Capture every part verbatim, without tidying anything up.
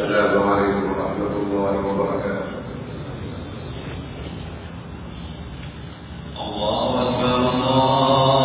السلام عليكم ورحمة الله وبركاته. الله أكبر الله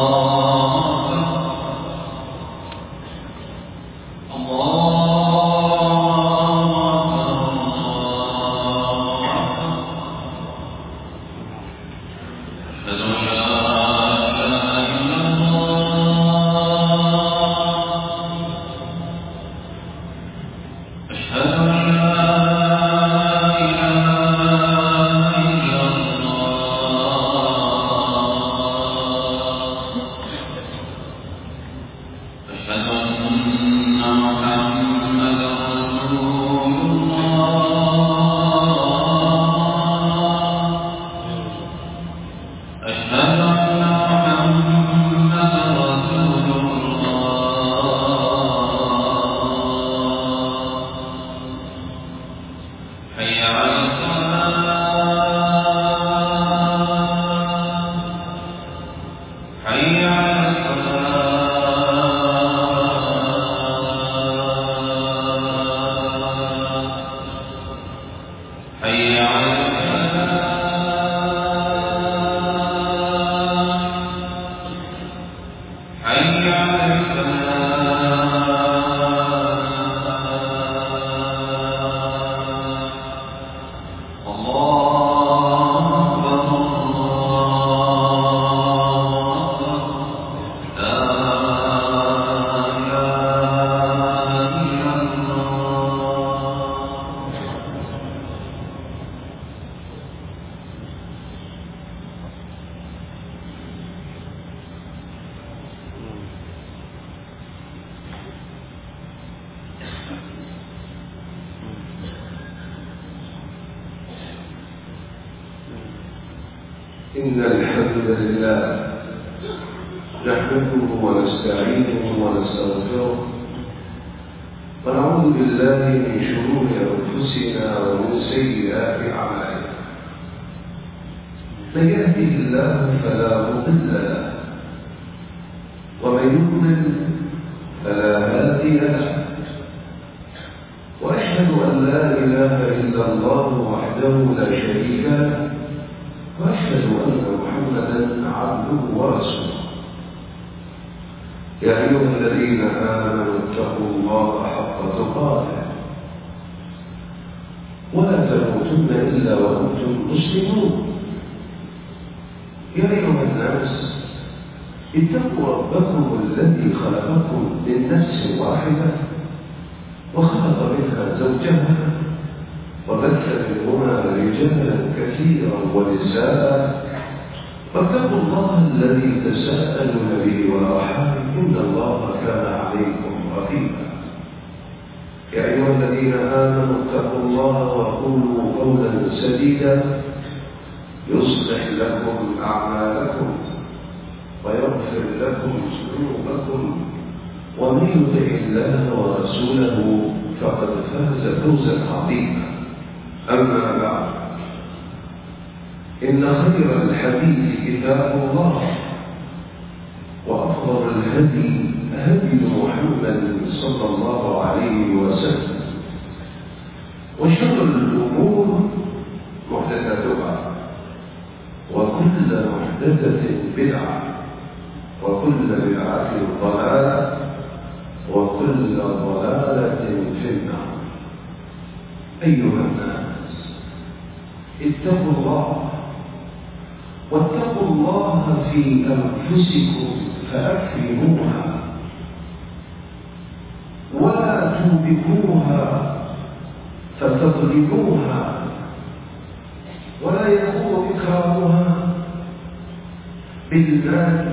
إن الحمد لله نحمده ونستعينه ونستغفره ونعوذ بالله من شرور أنفسنا ومن سيئات أعمالنا. من يهده الله فلا مضل له ومن يضلل فلا هادي له، وأشهد أن لا إله إلا الله وحده لا شريك له، وأشهد أن محمدا عبده ورسوله. يا أيها الذين آمنوا اتقوا الله حق تقاته ولا تموتن إلا وأنتم مسلمون. يا أيها الناس اتقوا ربكم الذي خلقكم من نفس واحدة وخلق منها زوجها وبث منهما رجالا كثيرا ونساء، فاتقوا الله الذي تساءلون به والأرحام إن الله كان عليكم رقيبا. يا أيها الذين آمنوا اتقوا الله وقولوا قولا سديدا يصلح لكم أعمالكم ويغفر لكم ذنوبكم، ومن يطع الله ورسوله فقد فاز فوزا عظيما. أما بعد، إن خير الحديث كتاب الله، وأفضل الهدي هدي محمد صلى الله عليه وسلم، وشر الأمور محدثاتها، وكل محدثة بدعة، وكل بدعة ضلالة، وكل ضلالة في النار. أيها الناس اتقوا الله، واتقوا الله في أنفسكم فأكرموها ولا توبكوها فتظلموها، ولا يكون إكرامها بالمال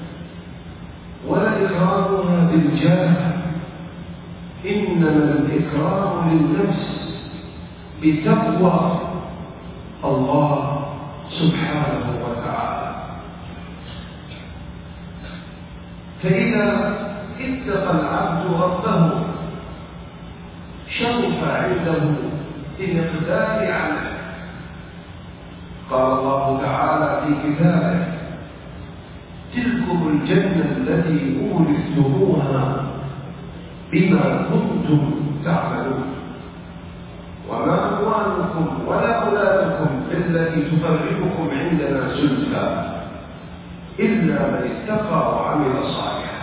ولا إكرامها بالجاه، إنما الإكرام للنفس بتقوى الله سبحانه وتعالى. فإذا اتقى العبد ربه شرف عنده بمقدار عمله. قال الله تعالى في كتابه: تلكم الجنة التي أورثتموها بما كنتم تعملون. تقربكم عندنا زلفى إلا من اتقى وعمل صالحا.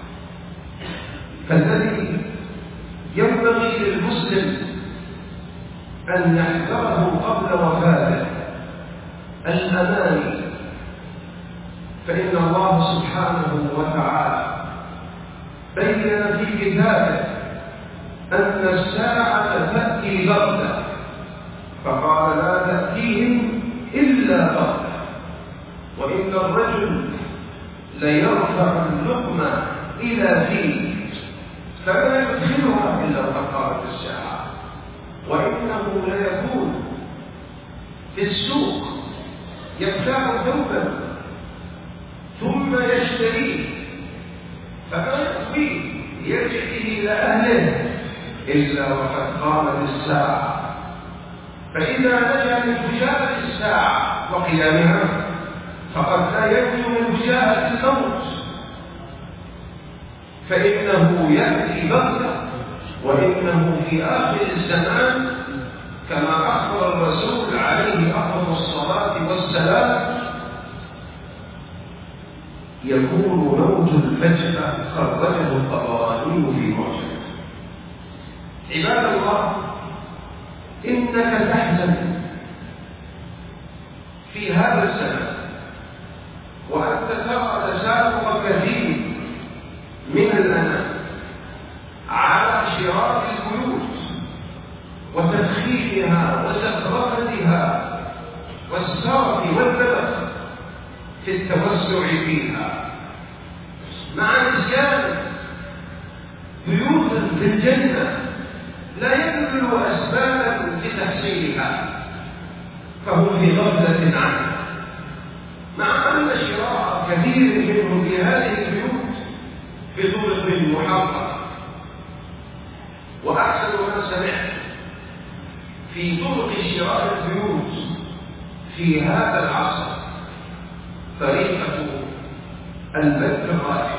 فالذي ينبغي للمسلم أن يحذره قبل وفاته الأماني، فإن الله سبحانه وتعالى بين في كتابه أن الساعة تأتي بغتة، فقال لا تأتيهم إلا بغتة، وإن الرجل ليرفع اللقمة إلى فيه فلا يدخلها إلا وقارت الساعة، وإنه ليكون في السوق يبتاع ثوبا ثم يشتريه فما يقضيه يرجع به إلى أهله إلا وقد قامت الساعة. فإذا نجا من فجاءة الساعة وقيامها فقد لا ينجو من فجاءة الموت، فإنه يأتي بغتة، وإنه في آخر الزمان كما أخبر الرسول عليه أفضل الصلاة والسلام يكون موت الفجأة خرجه الطبراني في معجمه. عباد الله، إنك تحزن في هذا الزمان وأنت ترى تسابق كثير من الأنام على شراء البيوت وتدخينها وزخرفتها والسرف والبذخ في التوسع فيها، مع نسيان بيوتا في الجنة لا يبذل أسبابا لتحصيلها فهم في غفلة عنها، مع أن شراء كثير منهم في هذه البيوت بطرق محرمة. وأحسن ما سمعت في طرق شراء البيوت في هذا العصر طريقة البث الراجح،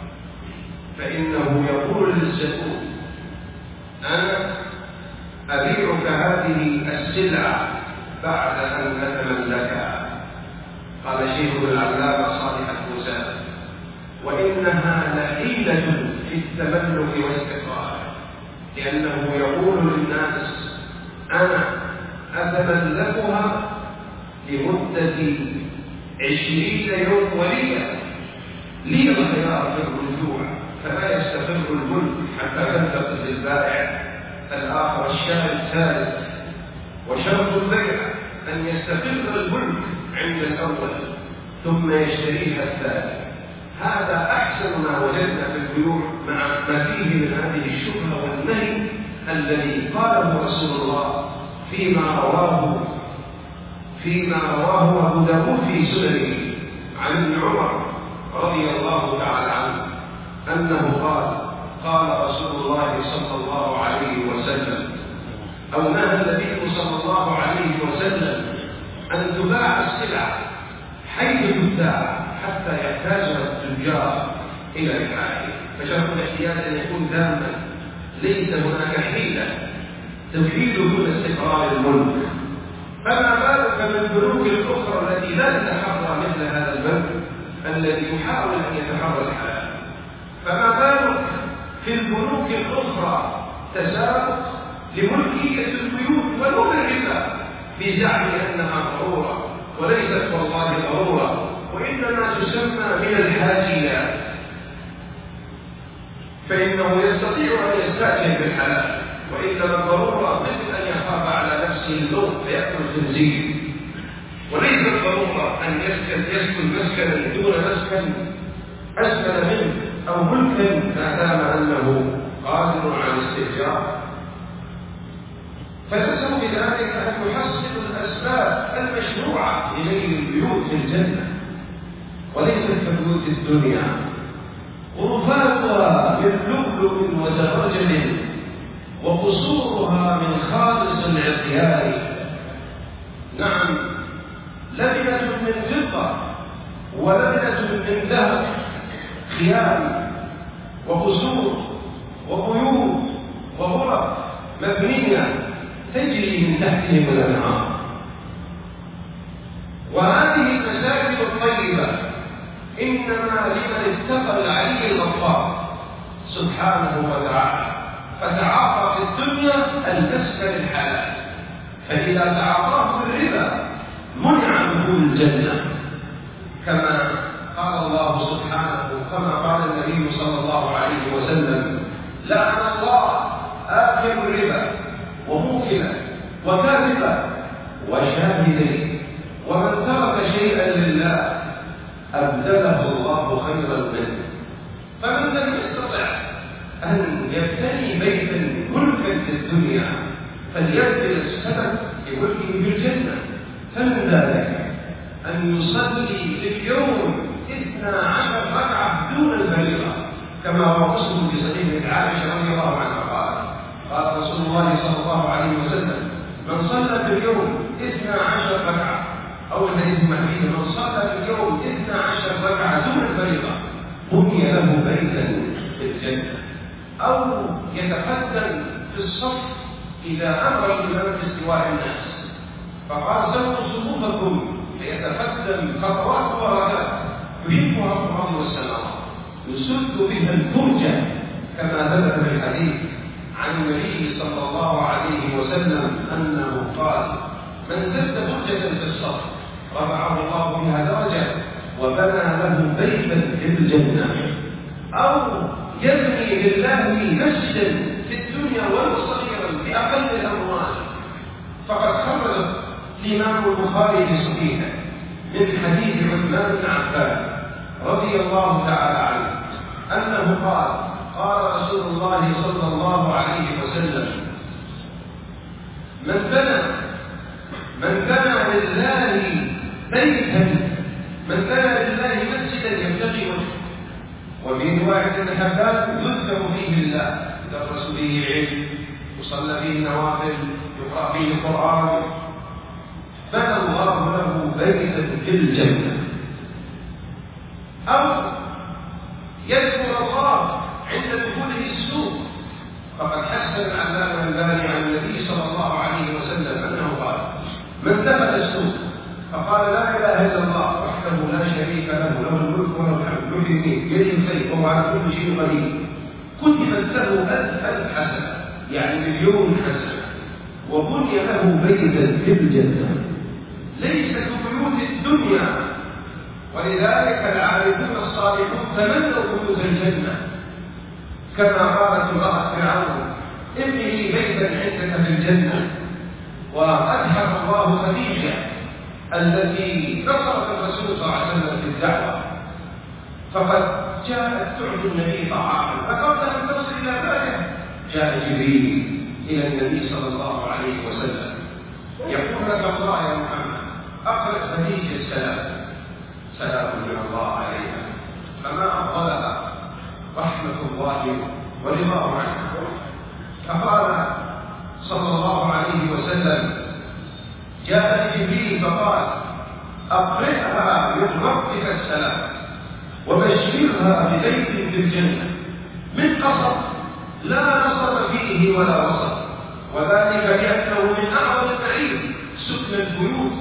فإنه يقول للزبون أنا أبيعك هذه السلعة بعد أن نتملكها. قال شيخ العلامة صالح الفوزان وإنها لحيلة في التملك والاستقرار، لأنه يقول للناس أنا أتملكها لمدة عشرين يوم وليلة، لي الخيار في الرجوع، فلا يستقر الملك حتى ينتقل البائع الآخر الشاري الثالث. وشرط البيع أن يستقر الملك عند الأول ثم يشتريها الثاني. هذا أحسن ما وجدنا في البيوع مع ما فيه من هذه الشبهة والنهي الذي قاله رسول الله فيما رواه فيما رواه أبو داود في سننه عن ابن عمر رضي الله تعالى عنه أنه قال قال رسول الله صلى الله عليه وسلم أو نهى النبي صلى الله عليه وسلم أن تباع السلع حيث تباع حتى يحتاجها التجار إلى الحاجة، فشرط الاحتياج أن يكون تاما، ليس هناك حيلة تفيد دون استقرار الملك. فما بالك بالبنوك الأخرى التي لا تتحرى مثل هذا البنك الذي يحاول أن يتحرى الحلال؟ فما بالك في البنوك الأخرى تسابق لملكية البيوت ونوع الربا بزعم أنها ضرورة، وليست والله ضرورة، وإنما تسمى من الحاجيات، فإنه يستطيع أن يستأجر بالحلال، وإنما الضرورة مثل أن يخاف على نفسه اللوم فيأكل الخنزير، وليس الضرورة أن يسكن يسكن مسكنا دون مسكن أسفل منه أو ملكا ما دام أنه قادر على الاستئجار. فنسأل بذلك أن نحصل الأسباب المشروعة لنيل البيوت في الجنة، وليست كبيوت الدنيا غرفاتها من لؤلؤ وزبرجد وقصورها من خالص العقيان. نعم، لبنة من فضة ولبنة من ذهب، خيام وقصور وبيوت وغرف مبنية تجري من تحتهم الأنهار. وهذه المساجد الطيبة إنما لمن اتقى العلي الغفار سبحانه وتعالى، فتعاطى في الدنيا المسكن الحلال، فإذا تعاطاه بالربا منع منه الجنة، كما قال الله سبحانه، كما قال النبي صلى الله عليه وسلم: لعن الله آكل الربا وموكله وكاتبه وشاهديه، ومن ترك شيئا لله أبدله الله خيرا منه. فمن لم يستطع أن يبتني بيتا ملكا في الدنيا فليبذل السبب لملكه بالجنة. فمن ذلك أن يصلي في اليوم اثنا عشر ركعة دون الفريضة، كما هو مسلم في صحيح عائشة رضي الله عنها قال: قال رسول الله صلى الله عليه وسلم: من صلى في اليوم اثنا عشر ركعة، أو الحديث المحدود: من صلى في اليوم اثنا عشر ركعة دون الفريضة بني له بيتا في الجنة. أو يتقدم في الصف إذا أمر الإمام باستواء الناس فقال: سووا صفوفكم، فيتقدم خطوات وركات يحبها الأرض والسماوات، يسد بها الفرجة، كما ثبت في الحديث عن النبي صلى الله عليه وسلم أنه قال: من سد فرجة في الصف رفعه الله بها درجة وبنى له بيتا في الجنة. أو يبني لله مسجدا في الدنيا ولو صغيرا بأقل الأموال، فقد خرج الإمام البخاري في صحيحه من حديث عثمان بن عفان رضي الله تعالى عنه أنه قال: قال رسول الله صلى الله عليه وسلم: من بنى من بنى لله بيتا من بنى لله مسجدا يبتغي وجهه، وفي رواية الحباب: يذكر فيه الله، يدرس فيه العلم، يصلى فيه النوافل، يقرأ فيه القرآن، بنى الله له بيتا في الجنة. أو يذكر الله عند دخوله السوق، فقد حسن العلامة الباني عن النبي صلى الله عليه وسلم أنه قال: من دخل السوق فقال: لا إله إلا الله وحده لا شريك له، له الملك وله الحمد، يحيي بيده الخير وهو على كل شيء قدير، كتبت له ألف ألف حسنة، يعني مليون حسنة، وبني له بيتا في الجنة. ليس كبيوت الدنيا، ولذلك العارفون الصالحون تمنوا بيوت الجنة، كما قالت امرأة فرعون: ابني بيتا عندك في الجنة. وأدحر الله خديجة التي نصرت الرسول صلى الله عليه وسلم في الدعوة، فقد جاءت تعطي النبي طعاما، فقبل أن تصل إلى ذلك جاء جبريل إلى النبي صلى الله عليه وسلم يقول: لك الله يا محمد، أقرأ خديجة السلام، سلام من الله عليها، فما أفضلها رحمة الله ورضاه عنها. فقال صلى الله عليه وسلم: جاء جبريل فقال: أقرئها من ربك السلام وبشرها ببيت في الجنة من قصر لا نصب فيه ولا وسط، وذلك لأنه من أعظم النعيم سكن البيوت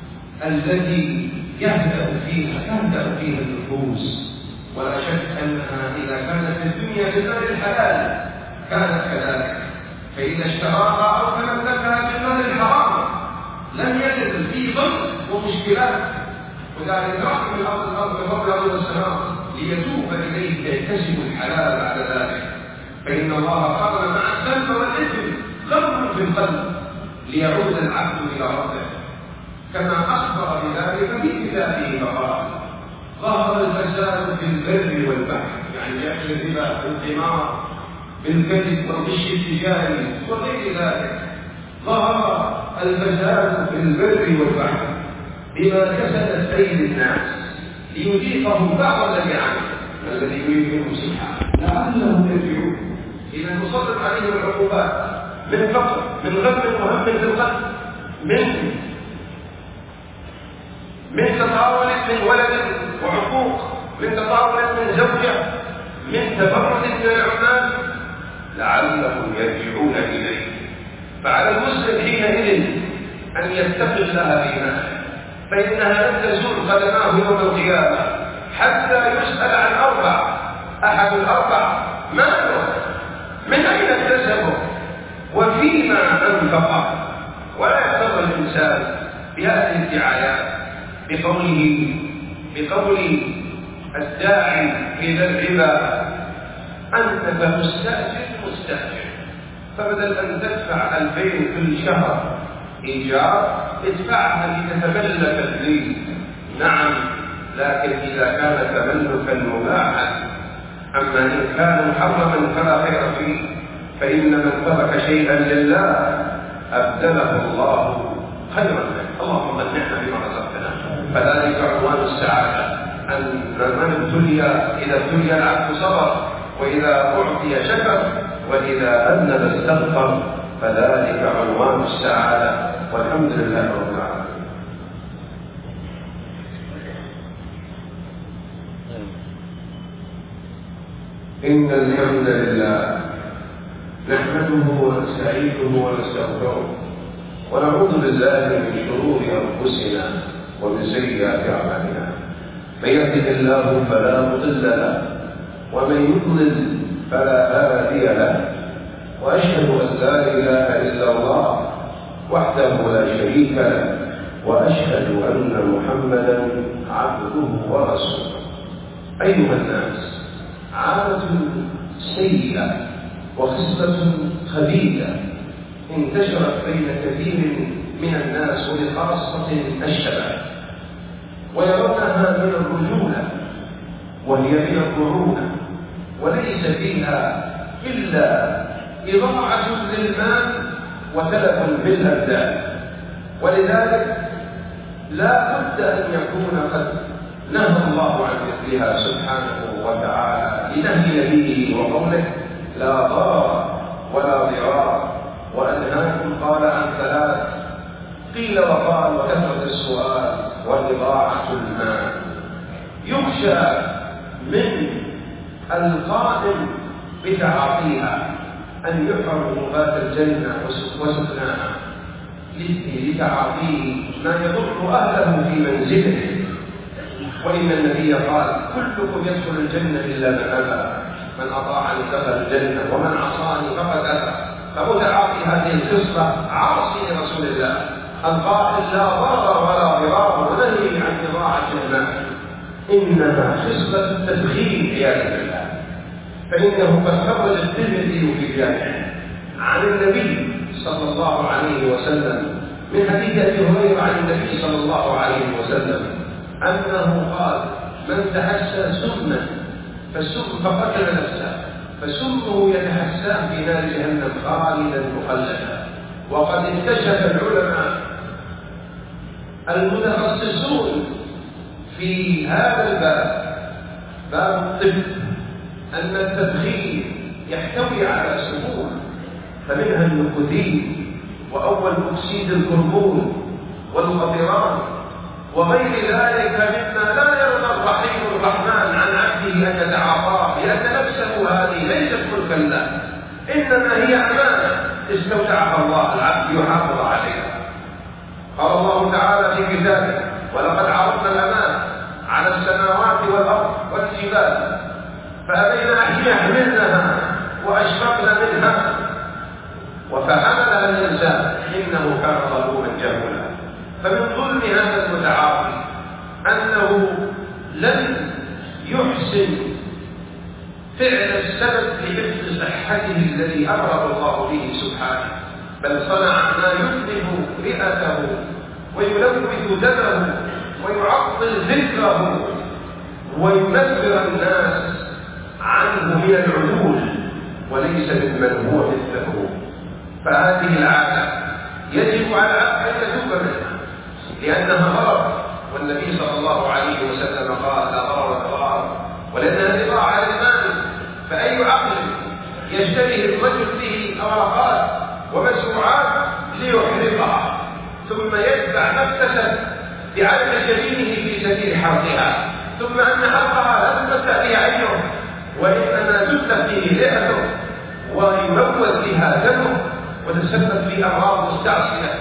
التي يهدأ فيها تهدأ فيها النفوس. ولا شك أنها إذا كانت في الدنيا بالمال الحلال كانت كذلك، فإذا اشتراها أو تملكها بالمال الحرام لم يجد فيه ضر ومشكلات. وذلك رحم من أرض الأرض رب الأرض والسماء ليتوب إليه فيكتسب الحلال بعد ذلك، فإن الله قال: مع الذنب والإثم غم في القلب ليعود العبد إلى ربه، كما أخبر بذلك في كتابه فقال: ظهر الفساد في البر والبحر، يعني يأكل الربا بالقمار بالكذب والغش التجاري وغير ذلك. ظهر الفساد في البر والبحر بما كسبت أيدي الناس ليذيقهم بعض الذي عملوا الذي يريد منهم سبحانه لعلهم يرجعون. إذا نسلط عليهم العقوبات من فقر، من غم وهم في القلب، من من تطاول من ولد وعقوق، من تطاول من زوجة، من تفرد من العمال، لعلهم يرجعون إليه. فعلى المسلم حينئذ أن يتقي الله في ماله، فإنها لن تزول قدماه يوم القيامة حتى يسأل عن أربع. أحد الأربع ماله، من أين اكتسبه وفيما أنفقه. ولا يغتر الإنسان بهذه الدعايات بقوله بقول الداعي إلى الربا أنت مستأجر مستأجر، فبدل أن تدفع ألفين كل شهر إيجار ادفعها لتتملك الدين. نعم، لكن إذا كان تملكا مباحا. أما إن كان محرما فلا خير فيه، فإن من ترك شيئا لله أبدله الله خيرا منه. اللهم منعنا بما رزقتنا. فذلك عنوان السعادة، أن من ابتلي إذا ابتلي العبد صبر، وإذا أعطي شكر، وإذا أذنب استغفر، فذلك عنوان السعادة. والحمد لله رب العالمين. إن الحمد لله نحمده ونستعينه ونستغفره، ونعوذ بالله من شرور أنفسنا ومن سيئات أعمالنا. من يهده الله فلا مضل له، ومن يضلل فلا هادي له، وأشهد أن لا إله إلا الله وحده لا شريك له، وأشهد أن محمدا عبده ورسوله. أيها الناس، عادة سيئة وخصلة خبيثة انتشرت بين كثير من الناس وبخاصة الشباب، ويرونها من الرجولة وهي من الرعونة، وليس فيها إلا إضاعة للمال وتلف بالأبدان. ولذلك لا بد أن يكون قد نهى الله عن مثلها سبحانه وتعالى لنهي نبيه وقوله لا ضرر ولا ضرار، وأنهاكم قال عن ثلاث قيل وقال وكثرة السؤال وإضاعة المال. يخشى من القائم بتعاطيها أن يحرم نبات الجنة وسكناها لتعاطيه ما يضر أهله في منزله. وإن النبي قال كلكم يدخل الجنة إلا من أبى، من أطاعني دخل الجنة ومن عصاني فقد أبى. فمتعاطي هذه الخصلة عاصي لرسول الله القائل لا ضرر ولا ضرار، ونهي عن إضاعة المال. إنها خصلة التدخين عياذا بالله، فإنه قد خرج الترمذي في جامعه عن النبي صلى الله عليه وسلم من حديث أبي هريرة عن النبي صلى الله عليه وسلم أنه قال من تحسى سما فالسم فقتل نفسه فسمه يتحسى في نار جهنم خالدا مخلدا. وقد اكتشف العلماء المتخصصون في هذا الباب، باب الطب، أن التدخين يحتوي على سموم، فمنها النيكوتين وأول أكسيد الكربون والخطران وغير ذلك مما لا يرضى الرحيم الرحمن عن عبده أن يتعاطاه، لأن نفسه هذه ليست ملكا له، إنما هي أمانة استودعها الله، العبد يحافظ عليها. قال الله تعالى في كتابه ولقد عرضنا الأمانة على السماوات والأرض والجبال فأبين أن يحملنها وأشفقن منها وفحملها الإنسان إنه كان ظلوما جهولا. فمن ظلم هذا المتعاطي أنه لم يحسن فعل السبب لحفظ صحته الذي أمره الله به سبحانه، بل صنع ما يتلف رئته ويلوث دمه ويعطل ذكره وينفر الناس عنه من العدول وليس ممن هو مثله. فهذه العادة يجب على العبد أن يتوب منها لأنها ضرر، والنبي صلى الله عليه وسلم قال لا ضرر ولا ضرار، ولأنها إضاعة للمال. فأي عقل يشتري الرجل به أوراقات ومشروعات ليحرقها ثم يتبع ما اكتسب بعدم جبينه في سبيل حرقها، ثم أن حرقها لا تمتع بها عينه وإنما تتلف فيه رئته ويموت بها دمه وتسبب في أمراض مستعصية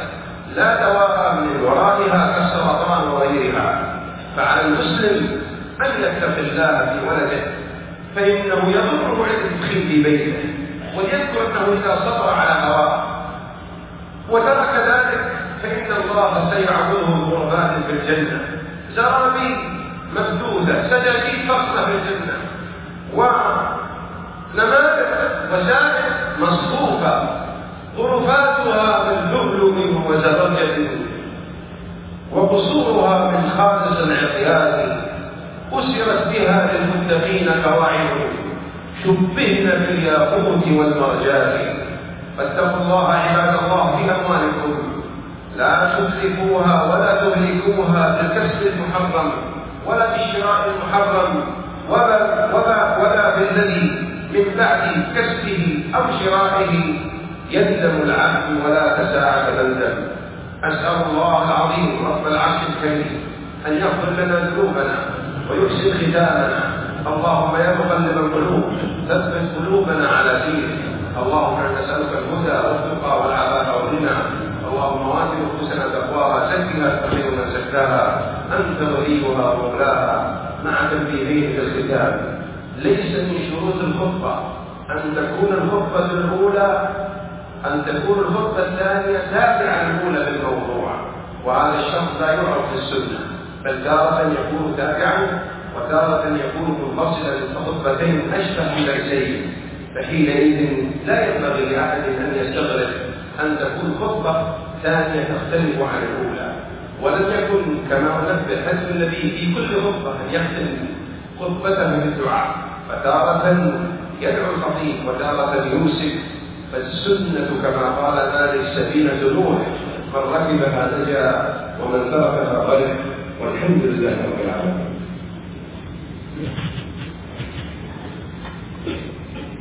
لا دواء من ورائها كالسرطان وغيرها. فعلى المسلم أن يتقي الله في ولده، فإنه يضره عند الدخول في بيته، وليذكر أنه إذا صبر على هواه وترك ذلك فإن الله سيعوضه غربات في الجنة، زرابي ممدودة، سجاجيد فخمة في الجنة، ونماذج وسائل مصفوفة غرفاتها من لؤلؤ وزبرجد، وقصورها من خالص العقياد، أسرت بها للمتقين قواعد، شبهن بالياقوت والمرجان. فاتقوا الله عباد الله في أموالكم، لا تتلفوها ولا تهلكوها بالكسب المحرم ولا بالشراء المحرم ولا, ولا, ولا بالذي من بعد كسبه أو شرائه يندم العبد ولا تساعد بلدا. أسأل الله العظيم رب العرش الكريم أن يغفر لنا ذنوبنا ويحسن ختامنا. اللهم يا مقلب القلوب ثبت قلوبنا على دينك. اللهم نسألك الهدى والتقى والعفاف والغنى. اللهم آت نفوسنا تقواها زكها خير من زكاها أنت وليها ومولاها. مع تنبيهين في الختام: ليس من شروط الخطبة أن تكون الخطبة الأولى أن تكون الخطبة الثانية تابعة الأولى بالموضوع، وهذا الشرط لا يعرف في السنة، بل تارة يكون تابعا وتارة يكون منفصلا خطبتين أشبه بليسين. فحينئذ لا ينبغي لأحد أن يستغرب أن تكون خطبة ثانية تختلف عن الأولى. ولم يكن كما نبه حسب النبي في كل خطبة أن يختم خطبته بالدعاء، فتارة يدعو الخطيب وتارة يوسف. فالسنة كما قال ذلك سفينة نوح، من ركبها نجا ومن تركها غرق، والحمد لله رب العالمين.